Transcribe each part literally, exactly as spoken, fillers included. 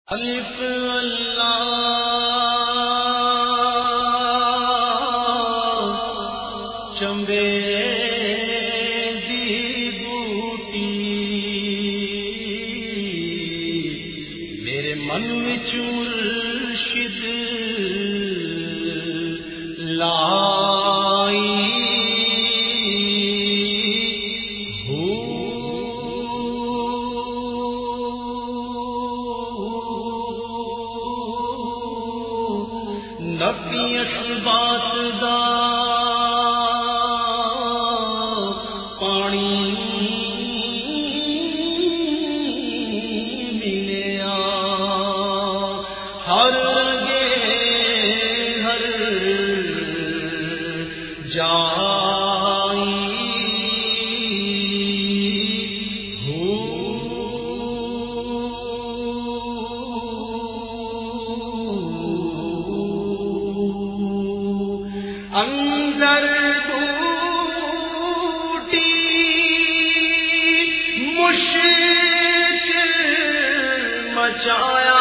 الف اللہ چمبے دی بوٹی میرے من وچ مرشد لائی نبی اثبات دا پانی ملیا ہر لگے ہر جائی اندر بوٹی مشکل مچایا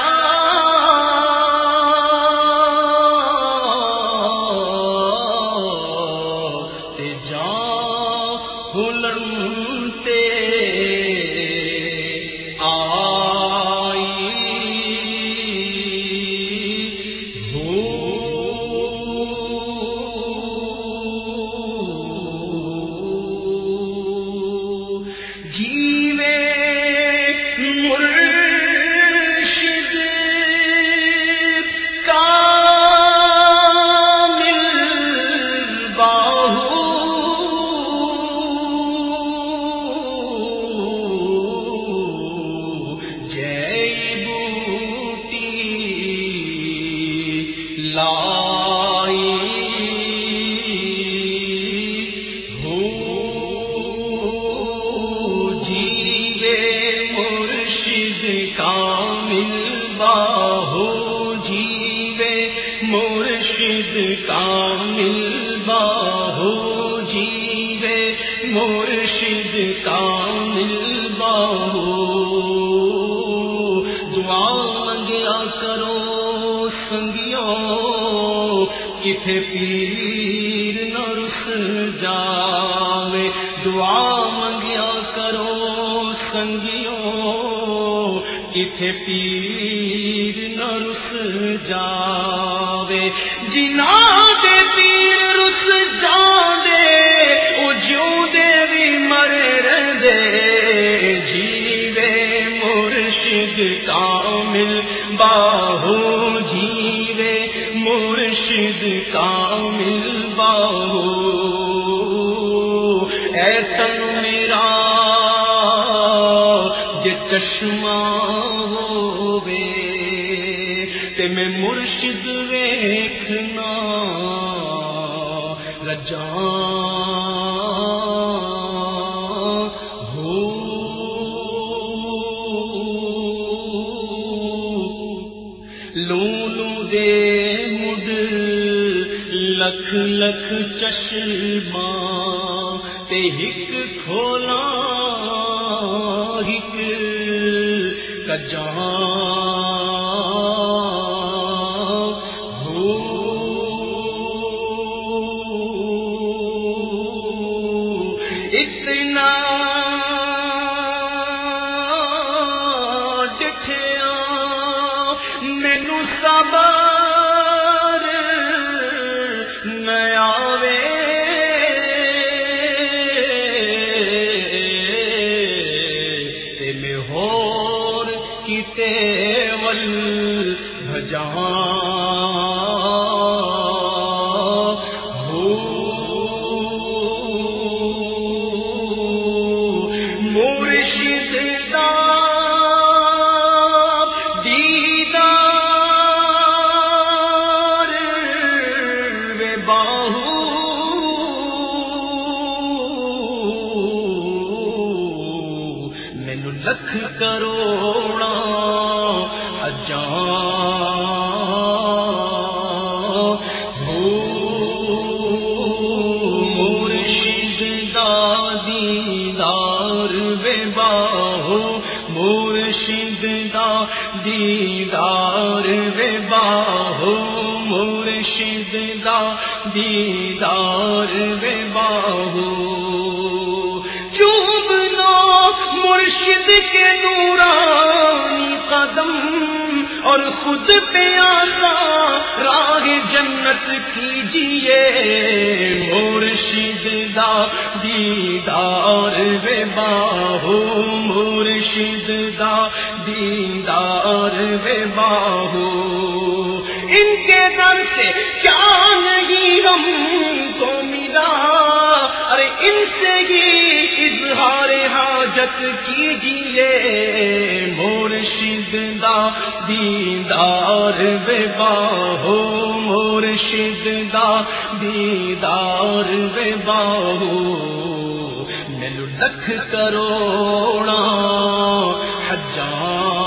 تے جا بھولنتے مرشد کامل باہو جیوے مرشد کامل باہو دعا منگیا کرو سنگیوں کتھے پیر نہ رس جاوے دعا منگیا کرو سنگیوں کتھے پیر نہ رس جاوے جنا دے پیر رس جاندے او جیوں دے بھی مرے رہندے جیوے مرشد کامل باہو جیوے مرشد کامل باہو اے تن میرا جے چشمہ ہووے تے میں مرشد ویکھنا رجاں ہو لولو دے مڈ لکھ لکھ چشمہ تے ہک کھولا ہک کجاں اتنا ڈٹھیا مینو صبر نہ آوے تے میں ہور کتے ول بھجاں لکھ کروڑا اجاں مرشد دا دیدار وے باہو مرشد دا دیدار دیدار وے باہو مرشد دا دیدار وے باہو چومنا مرشد کے نورانی قدم اور خود پہ آسا راہ جنت کیجیے مرشد دا دیدار وے باہو مرشد دا دیدار وے باہو ان کے در سے کیا نہیں ہم کو ملا ارے ان سے ہی اظہار حاجت کیجیے مرشد دا دیدار وے باہو مرشد دا دیدار وے باہو مینو لکھ کروڑا حجاں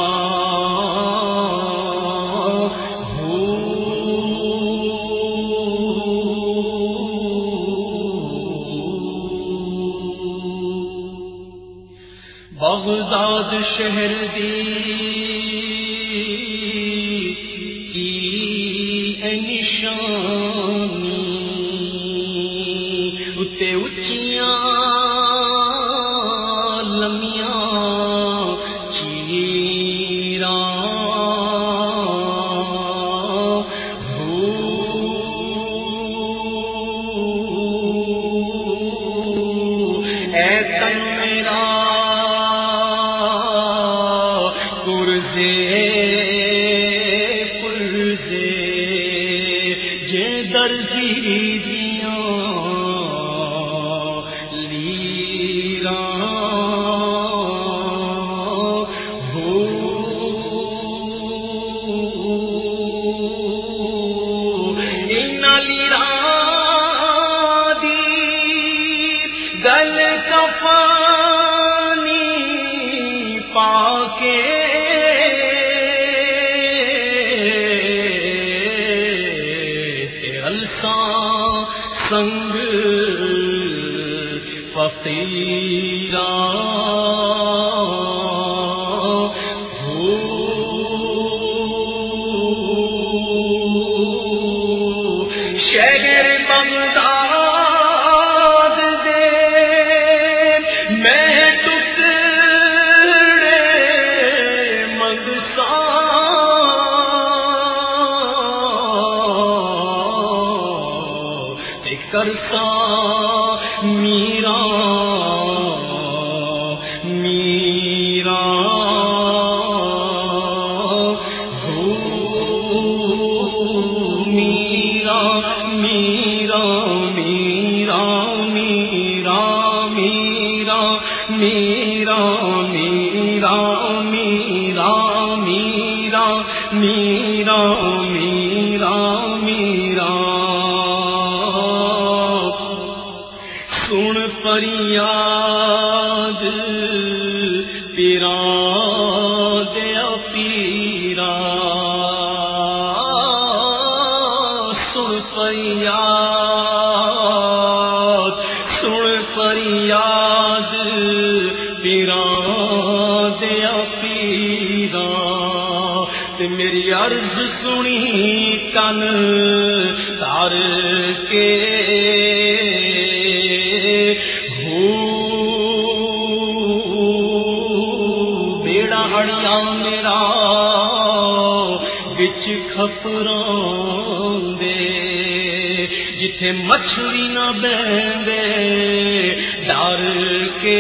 بغداد شہر دی کی اے نشانی اتے اچیاں لمیاں چیراں اے تن میرا دل کفانی پاکے الساں سنگ فقیراں شہر بغداد کرتا میرا میرا ہو میرا میرا میرا میرا میرا میرا میرا میرا میرا میرا میرا میرا سن فریاد پیراں دیا پیرا سن فریاد سن فریاد پیراں دیا پیرا تے میری عرض سنی کن تار کے میرا بچ کھپراں دے جتھے مچھلی نہ بہندے ڈر کے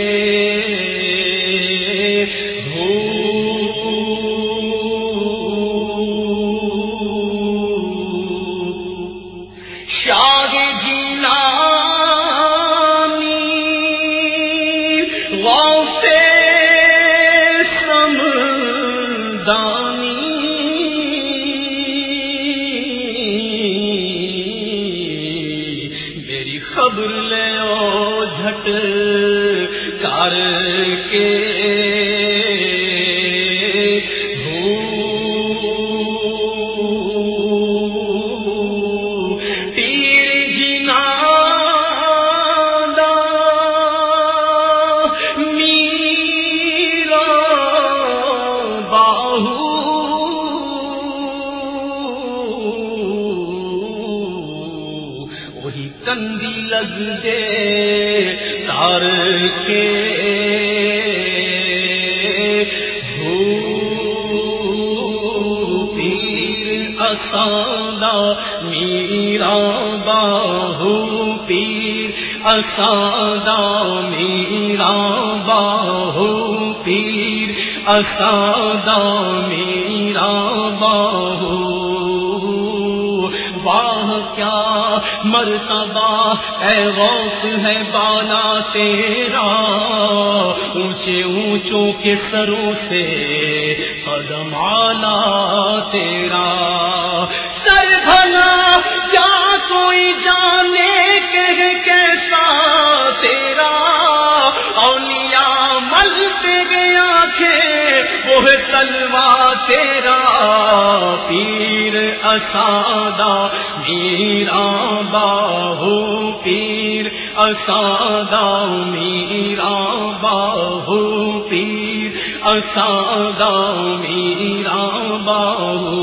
ہو شاہ جیلانی غوث خبر لے او جھٹ کر کندی لگ دے تار کے اساندہ میرا باہو پیر اساندہ میرا باہو پیر اساندہ میرا باہو واہ کیا مرتبہ اے غوث ہے بالا تیرا اونچے اونچوں کے سروں سے قدم آلا تیرا سر بھلا کیا کوئی جانے کہ کیسا تیرا اولیاء ملتے گیا کہ وہ تلوا تیرا پیر اساندہ میرا باہو پیر اساندہ میرا باہو پیر اساندہ میرا باہو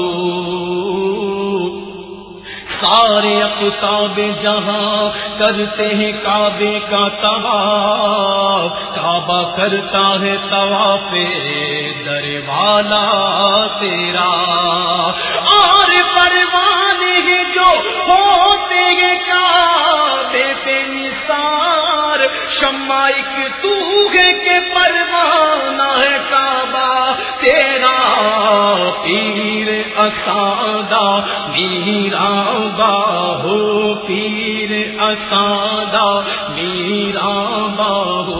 سارے اقطاب جہاں کرتے ہیں کعبے کا طواف کعبہ کرتا ہے طواف در والا تیرا اور پروانے ہیں جو ہوتے ہیں کعبے پہ نثار شمع ایک تو ہے کہ پروانہ ہے کعبہ تیرا پیر اساندہ میرا باہو پیر اساندہ میرا باہو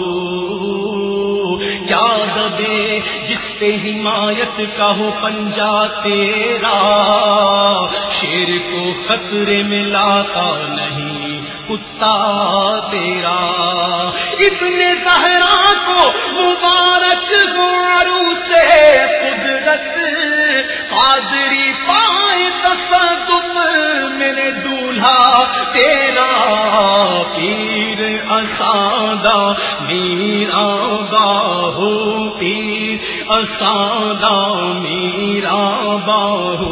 یاد دے جس پہ حمایت کا ہو پنجا تیرا شیر کو خطرے میں لاتا نہیں کتا تیرا ابن زہرا کو مبارک گارو سے قدرت قادری پائے تصدق میرے دولہا تیرا پیر اساندہ میرا باہو پیر اساندہ میرا باہو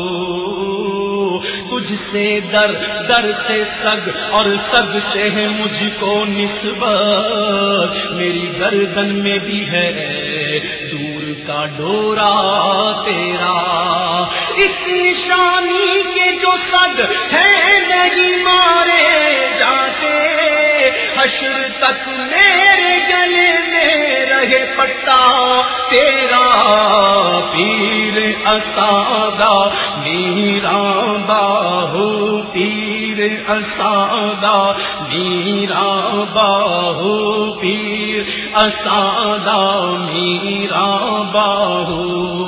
تجھ سے در در سے سگ اور سگ سے ہے مجھ کو نسبت میری گردن میں بھی ہے دور کا ڈورا تیرا اس نشانی کے جو سگ ہے نہیں مارے جاتے حشر تک میرے گلے میں رہے پٹا تیرا پیر اساندہ میرا باہو پیر اساندہ میرا باہو پیر اساندہ میرا باہو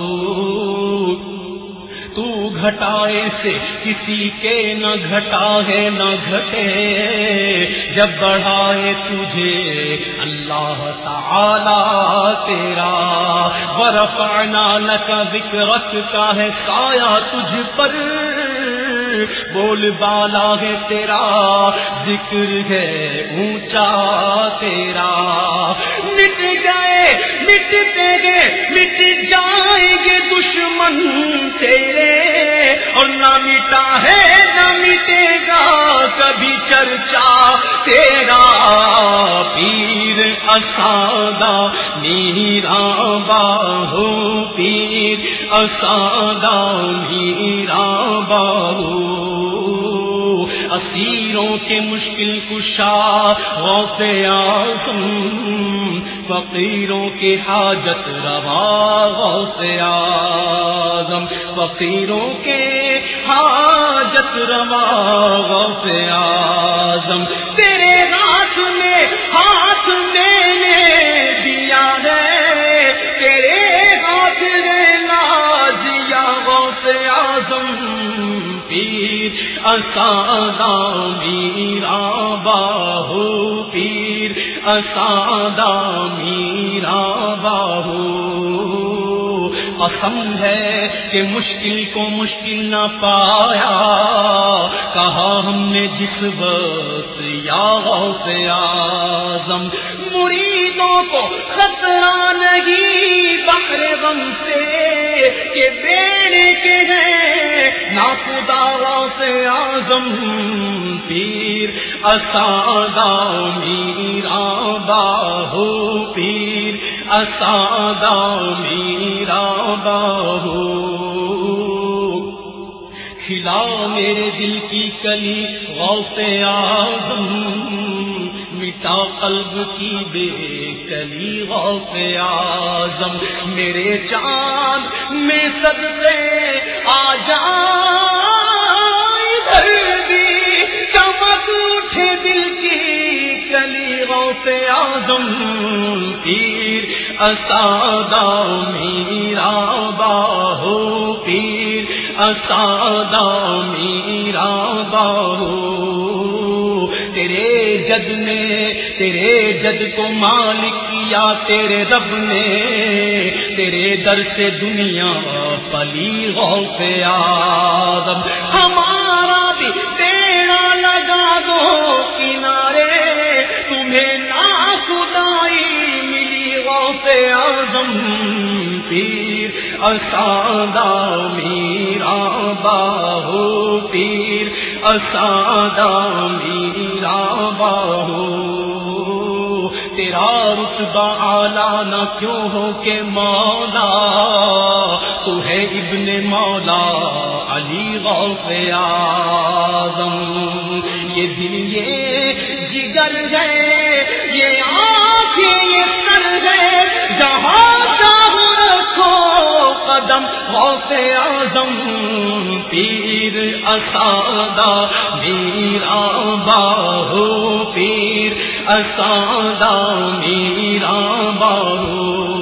تو گھٹائے سے کسی کے نہ گھٹا ہے نہ گھٹے جب بڑھائے تجھے اللہ تعالی تیرا ورفعنا لک ذکرک کا ہے سایہ تجھ پر بول بالا ہے تیرا ذکر ہے اونچا تیرا مٹ گئے مٹتے گے مٹ جائیں گے دشمن تیرے اور نہ مٹا ہے نہ مٹے گا کبھی چرچا تیرا پیر اساندہ میرا باہو پیر اساندہ میرا باہو اسیروں کے مشکل کشا غوث اعظم فقیروں کی حاجت روا غوث اعظم فقیروں کے حاجت روا غوث اعظم تیرے ہاتھ میں ہاتھ میں نے دیا ہے تیرے ہاتھ میں لا دیا غوث اعظم پیر اساندہ میرا باہو پیر اساندہ میرا باہو قسم ہے کہ مشکل کو مشکل نہ پایا کہا ہم نے جس وقت یا غوث اعظم مریدوں کو خطرہ نہیں بحر غم سے کہ بیڑے کے ہیں ناخدا سے اعظم پیر اسادہ میرا باہو پیر اسادہ میرا باہو کھلا میرے دل کی کلی غوث اعظم مٹا قلب کی بے کلی غوث اعظم میرے چاند میں صدقے آ جا ادھر بھی چمک اٹھے دل کی کلی غوث اعظم پیر اسادہ میرا باہو پیر اسادہ میرا باہو تیرے جد نے تیرے جد کو مالک کیا تیرے رب نے تیرے در سے دنیا پلی غوث اعظم ہمارا بھی تیرا لگا دو کنارے تمہیں ناخدائی ملی غوث اعظم پیر اسادہ میرا باہو پیر اسادہ میرا باہو تیرا رتبہ اعلیٰ نہ کیوں ہو کہ مولا تو ہے ابن مولا علی غوث اعظم یہ دل یہ جگر ہے یہ آنکھیں یہ سر ہے جہاں چاہو رکھو قدم غوث اعظم پیر اسادہ میرا باہو پیر اسادہ میرا باہو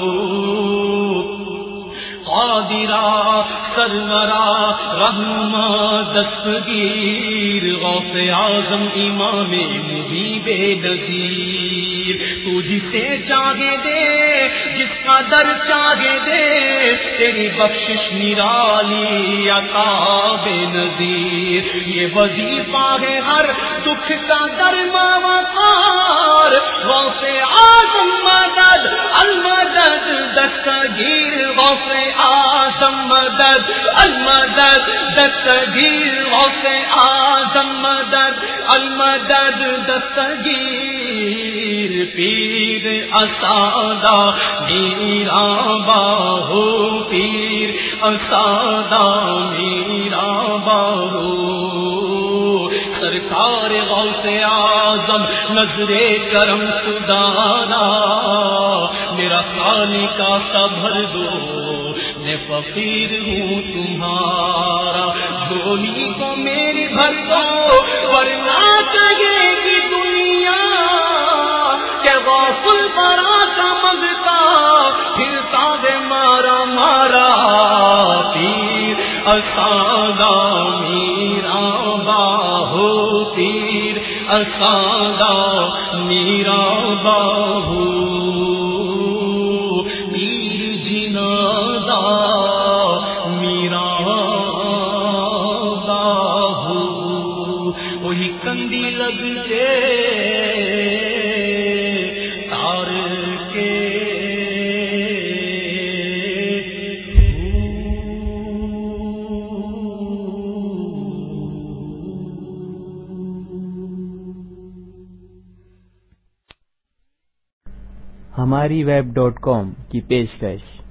قادرہ سرورہ رہنما دستگیر غوث اعظم امام مجیب نذیر تو جسے چاہے دے جس کا در چاہے دے تیری بخشش نرالی عطا بے نظیر یہ وظیفہ ہے ہر دکھ کا درما وقار غوث اعظم مدد المدد دستگیر غوث اعظم مدد المدد دستگیر غوث اعظم مدد المدد دستگیر پیر اسادہ میرا باہو پیر اسادہ میرا باہو سرکار غوث اعظم نظر کرم خدانا میرا خالق کا صبر دو میں فقیر ہوں تمہارا جھولی کو میری بھر دو ورنہ چاہیے کہ دنیا کہ غافل برا سمجھتا پھرتا ہے مارا مارا پیر اسادہ میرا باہو پیر اسادہ میرا باہو پیر جنازہ میرا باہو وہی کندی لگ کے تار کے ہماری ویب ڈاٹ کام کی پیشکش